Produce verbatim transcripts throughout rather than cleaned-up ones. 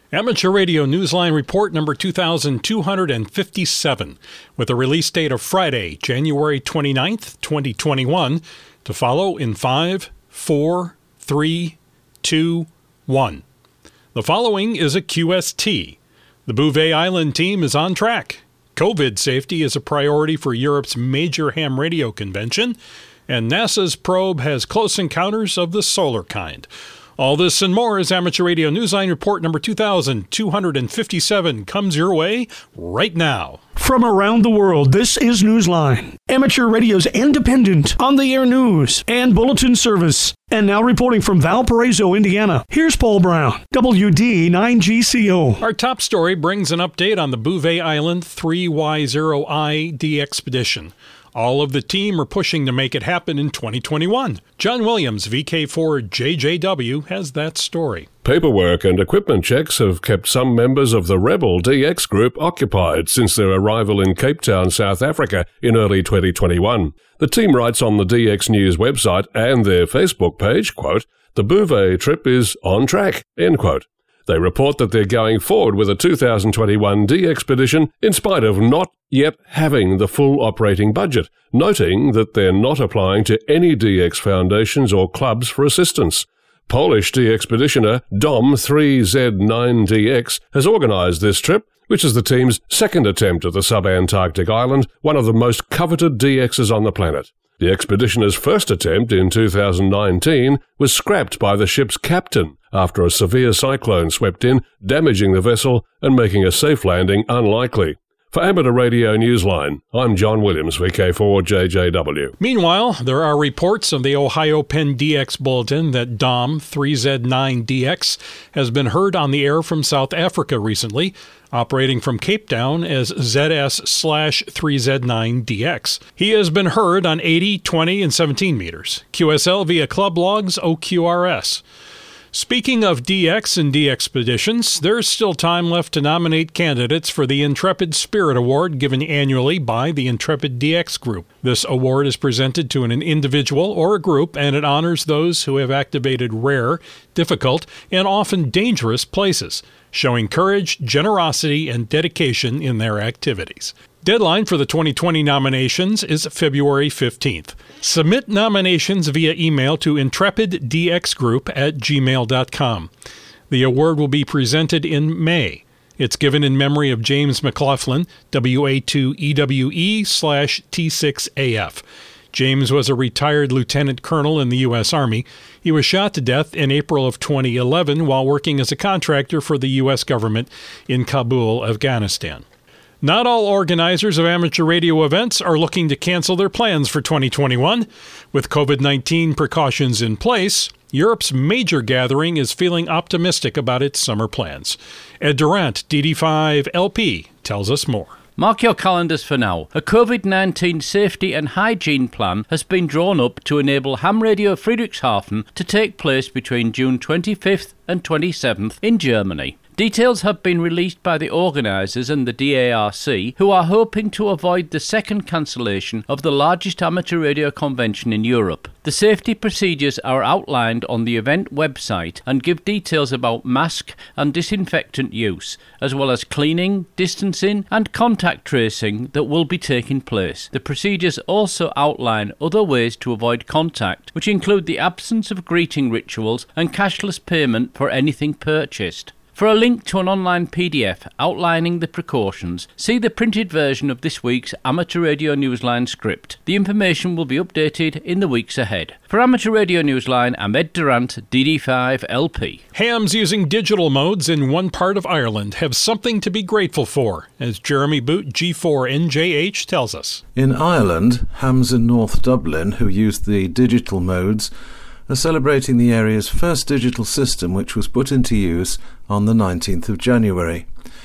Amateur Radio Newsline Report number two thousand two hundred fifty-seven, with a release date of Friday, January twenty-ninth, twenty twenty-one, to follow in five, four, three, two, one. The following is a Q S T. The Bouvet Island team is on track. COVID safety is a priority for Europe's major ham radio convention, and NASA's probe has close encounters of the solar kind. All this and more as Amateur Radio Newsline Report number two thousand two hundred fifty-seven comes your way right now. From around the world, this is Newsline, Amateur Radio's independent, on-the-air news and bulletin service. And now reporting from Valparaiso, Indiana, here's Paul Brown, W D nine G C O. Our top story brings an update on the Bouvet Island three Y zero I D expedition. All of the team are pushing to make it happen in twenty twenty-one. John Williams, V K four J J W, has that story. Paperwork and equipment checks have kept some members of the Rebel D X group occupied since their arrival in Cape Town, South Africa in early twenty twenty-one. The team writes on the D X News website and their Facebook page, quote, "The Bouvet trip is on track," end quote. They report that they're going forward with a two thousand twenty-one D expedition in spite of not yet having the full operating budget, noting that they're not applying to any D X foundations or clubs for assistance. Polish D expeditioner Dom three Z nine D X has organised this trip, which is the team's second attempt at the sub-Antarctic island, one of the most coveted D Xs on the planet. The expeditioner's first attempt in two thousand nineteen was scrapped by the ship's captain after a severe cyclone swept in, damaging the vessel and making a safe landing unlikely. For Amateur Radio Newsline, I'm John Williams, V K four J J W. Meanwhile, there are reports of the Ohio Penn D X Bulletin that Dom three Z nine D X has been heard on the air from South Africa recently, operating from Cape Town as Z S slash three Z nine D X. He has been heard on eighty, twenty, and seventeen meters, Q S L via club logs O Q R S. Speaking of D X and D expeditions, there's still time left to nominate candidates for the Intrepid Spirit Award given annually by the Intrepid D X Group. This award is presented to an individual or a group, and it honors those who have activated rare, difficult, and often dangerous places, showing courage, generosity, and dedication in their activities. Deadline for the twenty twenty nominations is February fifteenth. Submit nominations via email to intrepiddxgroup at gmail dot com. The award will be presented in May. It's given in memory of James McLaughlin, W A two E W E slash T six A F. James was a retired lieutenant colonel in the U S Army. He was shot to death in April of twenty eleven while working as a contractor for the U S government in Kabul, Afghanistan. Not all organizers of amateur radio events are looking to cancel their plans for twenty twenty-one. With COVID nineteen precautions in place, Europe's major gathering is feeling optimistic about its summer plans. Ed Durant, D D five L P, tells us more. Mark your calendars for now. A COVID nineteen safety and hygiene plan has been drawn up to enable Ham Radio Friedrichshafen to take place between June twenty-fifth and twenty-seventh in Germany. Details have been released by the organisers and the D A R C, who are hoping to avoid the second cancellation of the largest amateur radio convention in Europe. The safety procedures are outlined on the event website and give details about mask and disinfectant use, as well as cleaning, distancing and contact tracing that will be taking place. The procedures also outline other ways to avoid contact, which include the absence of greeting rituals and cashless payment for anything purchased. For a link to an online P D F outlining the precautions, see the printed version of this week's Amateur Radio Newsline script. The information will be updated in the weeks ahead. For Amateur Radio Newsline, I'm Ed Durant, D D five L P. Hams using digital modes in one part of Ireland have something to be grateful for, as Jeremy Boot, G four N J H, tells us. In Ireland, hams in North Dublin who used the digital modes are celebrating the area's first digital system, which was put into use on the nineteenth of January.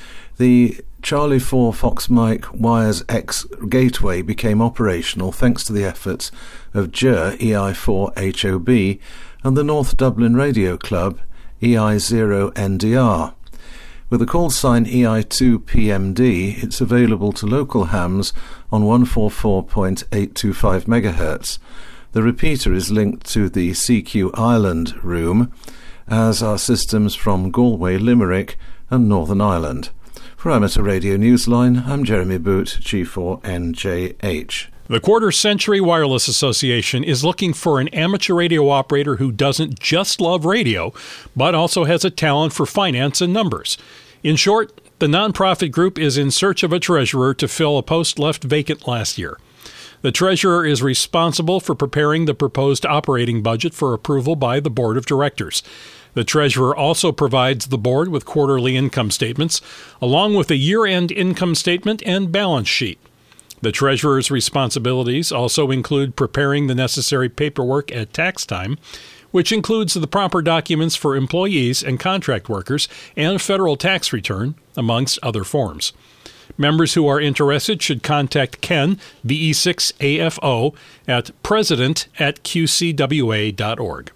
The Charlie four Fox Mike Wires X gateway became operational thanks to the efforts of J R E I four H O B and the North Dublin Radio Club E I zero N D R. With the call sign E I two P M D, it's available to local hams on one forty-four point eight two five megahertz. The repeater is linked to the C Q Ireland room, as are systems from Galway, Limerick and Northern Ireland. For Amateur Radio Newsline, I'm Jeremy Boot, G four N J H. The Quarter Century Wireless Association is looking for an amateur radio operator who doesn't just love radio, but also has a talent for finance and numbers. In short, the nonprofit group is in search of a treasurer to fill a post left vacant last year. The treasurer is responsible for preparing the proposed operating budget for approval by the board of directors. The treasurer also provides the board with quarterly income statements, along with a year-end income statement and balance sheet. The treasurer's responsibilities also include preparing the necessary paperwork at tax time, which includes the proper documents for employees and contract workers and a federal tax return, amongst other forms. Members who are interested should contact Ken, V E six A F O, at president at q c w a dot org.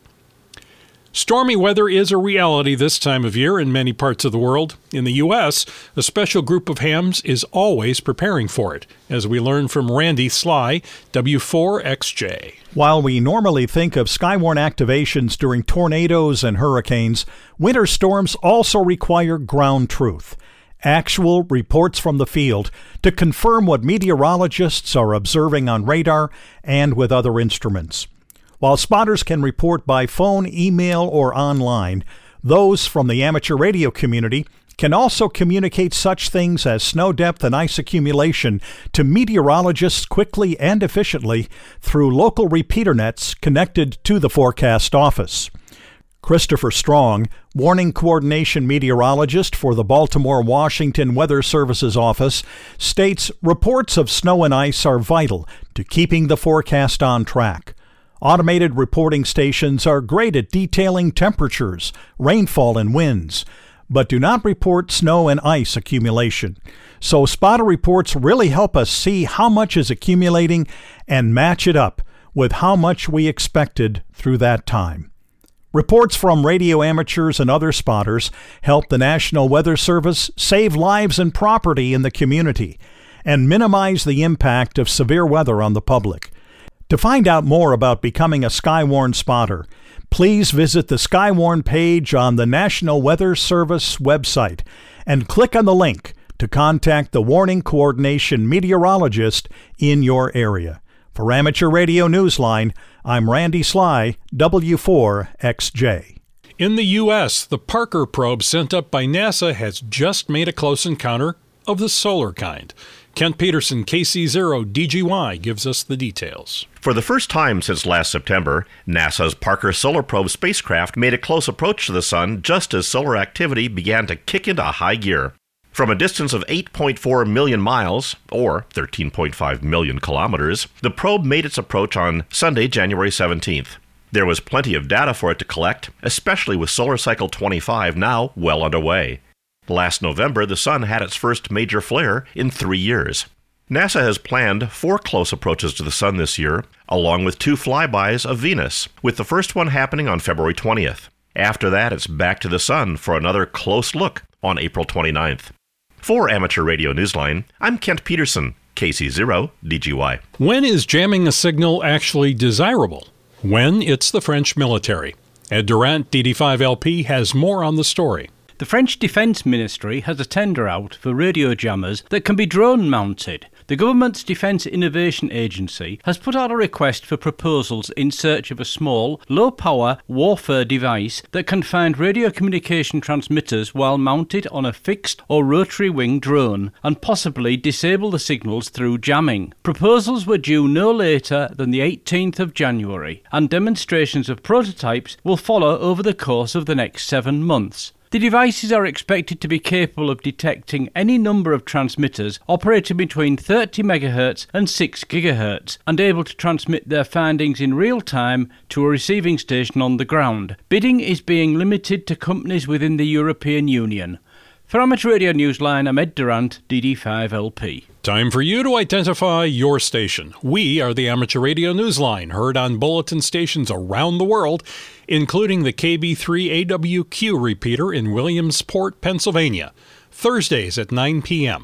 Stormy weather is a reality this time of year in many parts of the world. In the U S, a special group of hams is always preparing for it, as we learn from Randy Sly, W four X J. While we normally think of Skywarn activations during tornadoes and hurricanes, winter storms also require ground truth, actual reports from the field to confirm what meteorologists are observing on radar and with other instruments. While spotters can report by phone, email, or online, those from the amateur radio community can also communicate such things as snow depth and ice accumulation to meteorologists quickly and efficiently through local repeater nets connected to the forecast office. Christopher Strong, warning coordination meteorologist for the Baltimore-Washington Weather Services office, states reports of snow and ice are vital to keeping the forecast on track. Automated reporting stations are great at detailing temperatures, rainfall, and winds, but do not report snow and ice accumulation. So spotter reports really help us see how much is accumulating and match it up with how much we expected through that time. Reports from radio amateurs and other spotters help the National Weather Service save lives and property in the community and minimize the impact of severe weather on the public. To find out more about becoming a Skywarn spotter, please visit the Skywarn page on the National Weather Service website and click on the link to contact the warning coordination meteorologist in your area. For Amateur Radio Newsline, I'm Randy Sly, W four X J. In the U S, the Parker probe sent up by NASA has just made a close encounter of the solar kind. Kent Peterson, K C zero D G Y, gives us the details. For the first time since last September, NASA's Parker Solar Probe spacecraft made a close approach to the Sun just as solar activity began to kick into high gear. From a distance of eight point four million miles, or thirteen point five million kilometers, the probe made its approach on Sunday, January seventeenth. There was plenty of data for it to collect, especially with Solar Cycle twenty-five now well underway. Last November, the Sun had its first major flare in three years. NASA has planned four close approaches to the Sun this year, along with two flybys of Venus, with the first one happening on February twentieth. After that, it's back to the Sun for another close look on April twenty-ninth. For Amateur Radio Newsline, I'm Kent Peterson, K C zero D G Y. When is jamming a signal actually desirable? When it's the French military. Ed Durant, D D five L P, has more on the story. The French Defence Ministry has a tender out for radio jammers that can be drone-mounted. The government's Defence Innovation Agency has put out a request for proposals in search of a small, low-power warfare device that can find radio communication transmitters while mounted on a fixed or rotary-wing drone and possibly disable the signals through jamming. Proposals were due no later than the eighteenth of January, and demonstrations of prototypes will follow over the course of the next seven months. The devices are expected to be capable of detecting any number of transmitters operating between thirty megahertz and six gigahertz and able to transmit their findings in real time to a receiving station on the ground. Bidding is being limited to companies within the European Union. For Amateur Radio Newsline, I'm Ed Durant, D D five L P. Time for you to identify your station. We are the Amateur Radio Newsline, heard on bulletin stations around the world, including the K B three A W Q repeater in Williamsport, Pennsylvania, Thursdays at nine p.m.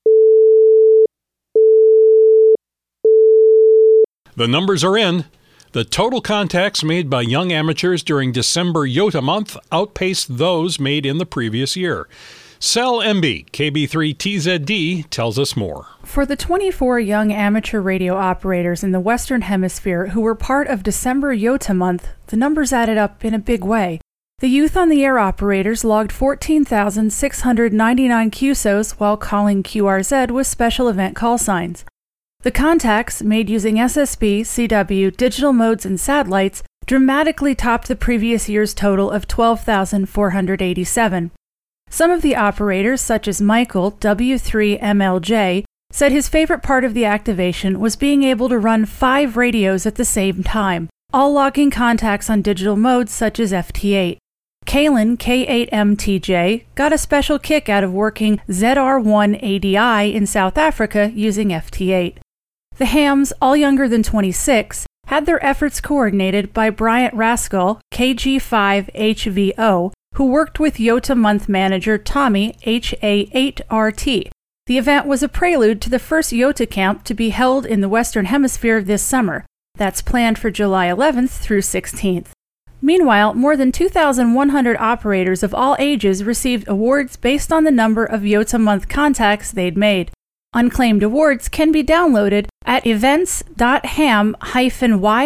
The numbers are in. The total contacts made by young amateurs during December YOTA month outpaced those made in the previous year. Sel Emby, K B three T Z D, tells us more. For the twenty-four young amateur radio operators in the Western Hemisphere who were part of December YOTA month, the numbers added up in a big way. The Youth on the Air operators logged fourteen thousand six hundred ninety-nine Q S Os while calling Q R Z with special event call signs. The contacts, made using S S B, C W, digital modes, and satellites, dramatically topped the previous year's total of twelve thousand four hundred eighty-seven. Some of the operators, such as Michael, W three M L J, said his favorite part of the activation was being able to run five radios at the same time, all logging contacts on digital modes such as F T eight. Kalen, K eight M T J, got a special kick out of working Z R one A D I in South Africa using F T eight. The hams, all younger than twenty-six, had their efforts coordinated by Bryant Rascal, K G five H V O, who worked with YOTA month manager Tommy, H A eight R T. The event was a prelude to the first YOTA camp to be held in the Western Hemisphere this summer. That's planned for July eleventh through sixteenth. Meanwhile, more than two thousand one hundred operators of all ages received awards based on the number of YOTA month contacts they'd made. Unclaimed awards can be downloaded at events dot ham dash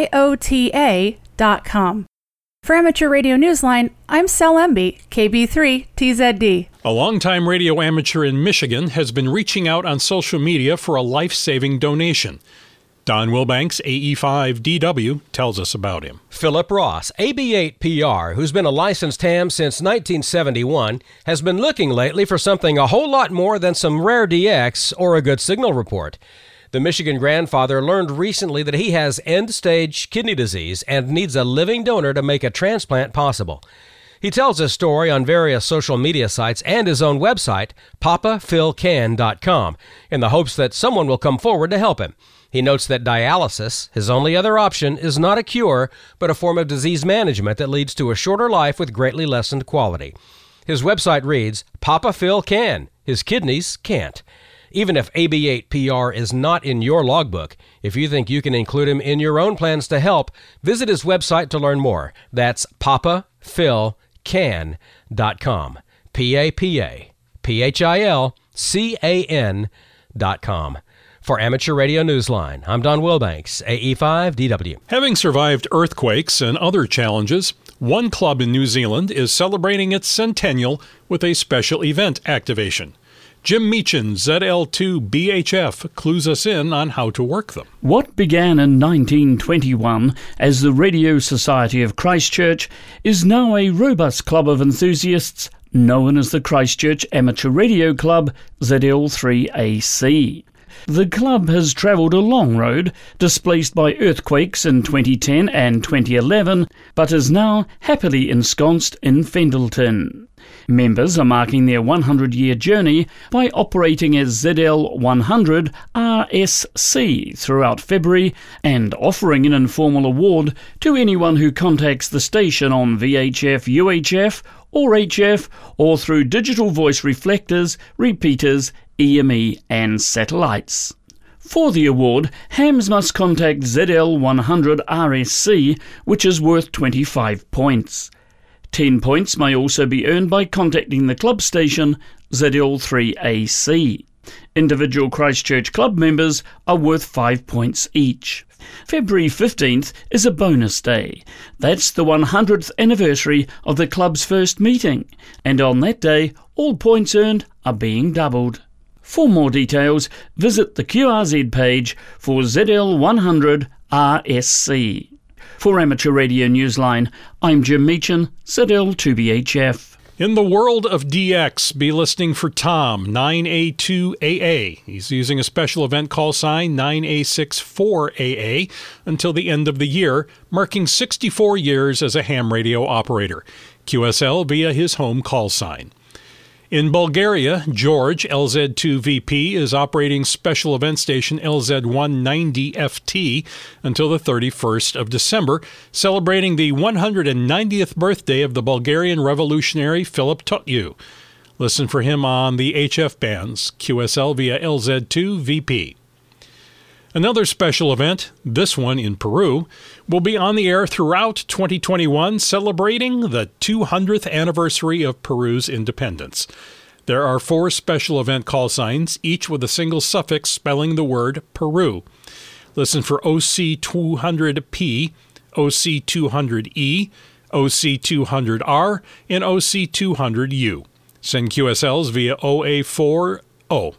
yota dot com. For Amateur Radio Newsline, I'm Sel Emby, K B three T Z D. A longtime radio amateur in Michigan has been reaching out on social media for a life-saving donation. Don Wilbanks, A E five D W, tells us about him. Philip Ross, A B eight P R, who's been a licensed ham since nineteen seventy-one, has been looking lately for something a whole lot more than some rare D X or a good signal report. The Michigan grandfather learned recently that he has end-stage kidney disease and needs a living donor to make a transplant possible. He tells his story on various social media sites and his own website, papa phil can dot com, in the hopes that someone will come forward to help him. He notes that dialysis, his only other option, is not a cure, but a form of disease management that leads to a shorter life with greatly lessened quality. His website reads, Papa Phil can. His kidneys can't. Even if A B eight P R is not in your logbook, if you think you can include him in your own plans to help, visit his website to learn more. That's papa phil can dot com. P A P A P H I L C A N dot com. For Amateur Radio Newsline, I'm Don Wilbanks, A E five D W. Having survived earthquakes and other challenges, one club in New Zealand is celebrating its centennial with a special event activation. Jim Meechan, Z L two B H F, clues us in on how to work them. What began in nineteen twenty-one as the Radio Society of Christchurch is now a robust club of enthusiasts known as the Christchurch Amateur Radio Club, Z L three A C. The club has travelled a long road, displaced by earthquakes in twenty ten and twenty eleven, but is now happily ensconced in Fendalton. Members are marking their one hundred year journey by operating as Z L one hundred R S C throughout February and offering an informal award to anyone who contacts the station on V H F, U H F or H F or through digital voice reflectors, repeaters, E M E and satellites. For the award, hams must contact Z L one hundred R S C, which is worth twenty-five points. ten points may also be earned by contacting the club station, Z L three A C. Individual Christchurch club members are worth five points each. February fifteenth is a bonus day. That's the one hundredth anniversary of the club's first meeting, and on that day, all points earned are being doubled. For more details, visit the Q R Z page for Z L one hundred R S C. For Amateur Radio Newsline, I'm Jim Meechan, Z L two B H F. In the world of D X, be listening for Tom, nine A two A A. He's using a special event call sign nine A six four A A until the end of the year, marking sixty-four years as a ham radio operator. Q S L via his home call sign. In Bulgaria, George, L Z two V P, is operating special event station L Z one ninety F T until the thirty-first of December, celebrating the one hundred ninetieth birthday of the Bulgarian revolutionary Philip Totyu. Listen for him on the H F bands, Q S L via L Z two V P. Another special event, this one in Peru, will be on the air throughout twenty twenty-one, celebrating the two hundredth anniversary of Peru's independence. There are four special event call signs, each with a single suffix spelling the word Peru. Listen for O C two hundred P, O C two hundred E, O C two hundred R, and O C two hundred U. Send Q S Ls via O A four O.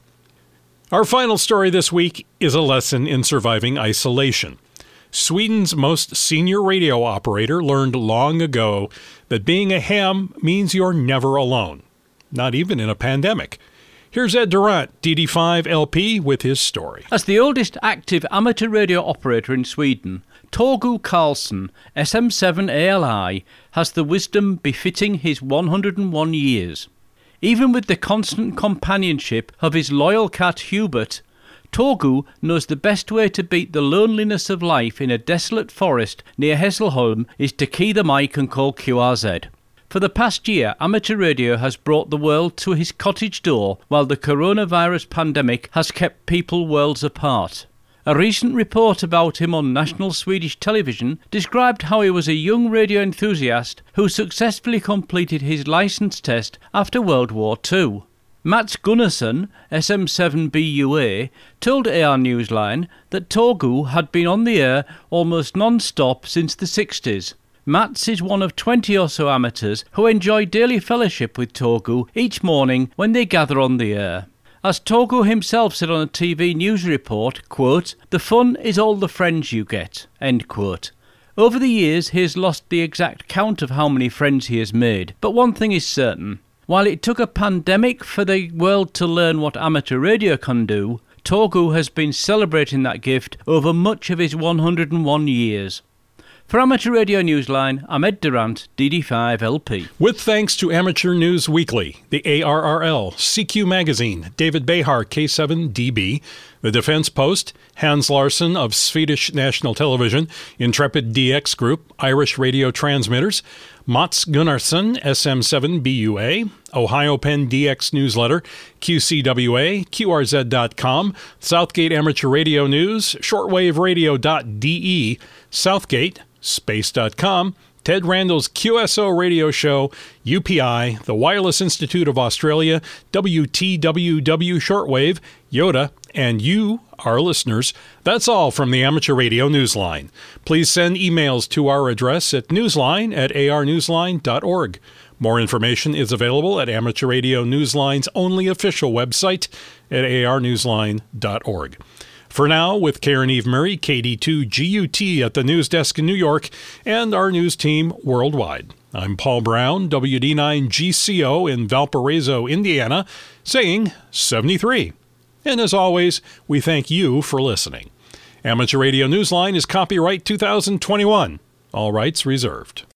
Our final story this week is a lesson in surviving isolation. Sweden's most senior radio operator learned long ago that being a ham means you're never alone, not even in a pandemic. Here's Ed Durant, D D five L P, with his story. As the oldest active amateur radio operator in Sweden, Torgu Carlson, S M seven A L I, has the wisdom befitting his one hundred one years. Even with the constant companionship of his loyal cat Hubert, Torgu knows the best way to beat the loneliness of life in a desolate forest near Hässleholm is to key the mic and call Q R Z. For the past year, amateur radio has brought the world to his cottage door, while the coronavirus pandemic has kept people worlds apart. A recent report about him on national Swedish television described how he was a young radio enthusiast who successfully completed his licence test after World War Two. Mats Gunnarsson, S M seven B U A, told A R Newsline that Torgu had been on the air almost non-stop since the sixties. Mats is one of twenty or so amateurs who enjoy daily fellowship with Torgu each morning when they gather on the air. As Torgu himself said on a T V news report, quote, "The fun is all the friends you get," end quote. Over the years, he has lost the exact count of how many friends he has made, but one thing is certain. While it took a pandemic for the world to learn what amateur radio can do, Torgu has been celebrating that gift over much of his one hundred one years. For Amateur Radio Newsline, I'm Ed Durant, D D five L P. With thanks to Amateur News Weekly, the A R R L, C Q Magazine, David Behar, K seven D B, the Defense Post, Hans Larsson of Swedish National Television, Intrepid D X Group, Irish Radio Transmitters, Mats Gunnarsson, S M seven B U A, Ohio Penn D X Newsletter, Q C W A, Q R Z dot com, Southgate Amateur Radio News, shortwave radio dot D E, Southgate, space dot com, Ted Randall's Q S O Radio Show, U P I, the Wireless Institute of Australia, W T W W Shortwave, Yoda, and you, our listeners. That's all from the Amateur Radio Newsline. Please send emails to our address at newsline at a r newsline dot org. More information is available at Amateur Radio Newsline's only official website at a r newsline dot org. For now, with Karen Eve Murray, K D two G U T at the news desk in New York, and our news team worldwide, I'm Paul Brown, W D nine G C O in Valparaiso, Indiana, saying seventy-three. And as always, we thank you for listening. Amateur Radio Newsline is copyright two thousand twenty-one. All rights reserved.